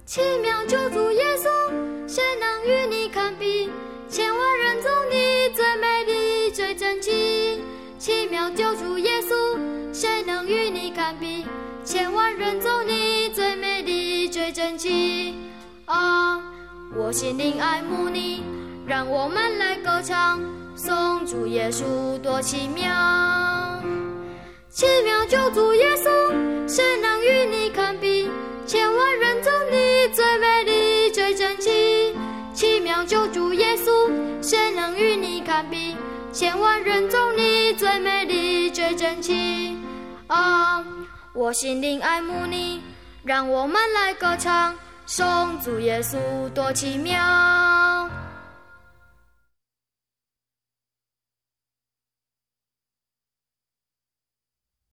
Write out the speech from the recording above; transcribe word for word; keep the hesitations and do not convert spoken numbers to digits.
奇妙救主耶稣，谁能与你堪比？千万人中你最美丽最珍奇。奇妙救主耶稣，谁能与你堪比？千万人中你最美丽最珍奇。啊，我心灵爱慕你，让我们来歌唱，颂主耶稣多奇妙。奇妙救主耶稣，谁能与你堪比？千万人中你最美丽最珍奇。奇妙救主耶稣，谁能与你堪比？千万人中你最美丽最珍奇。啊，我心灵爱慕你，让我们来歌唱，颂主耶稣多奇妙。